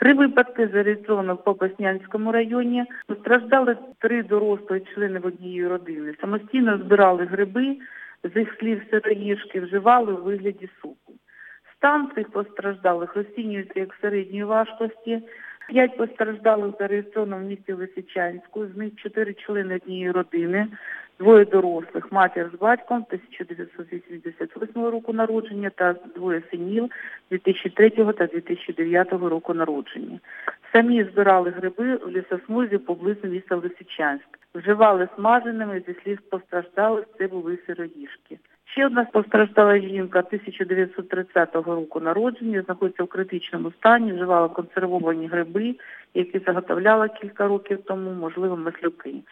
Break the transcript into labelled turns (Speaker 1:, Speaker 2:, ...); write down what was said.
Speaker 1: 3 випадки зареєстровано в Попаснянському районі. Постраждали 3 дорослі члени однієї родини. Самостійно збирали гриби, з їх слів сироїжки, вживали у вигляді супу. Стан цих постраждалих оцінюється як середньої важкості. 5 постраждалих зареєстровано в місті Лисичанську, з них 4 члени однієї родини, 2 дорослих, матір з батьком 1988 року народження та 2 синів 2003 та 2009 року народження. Самі збирали гриби в лісосмузі поблизу міста Лисичанськ. Вживали смаженими, зі слів постраждалих, це були сироїжки. Ще одна постраждала жінка 1930 року народження, знаходиться в критичному стані, вживала консервовані гриби, які заготовляла кілька років тому, можливо, маслюки.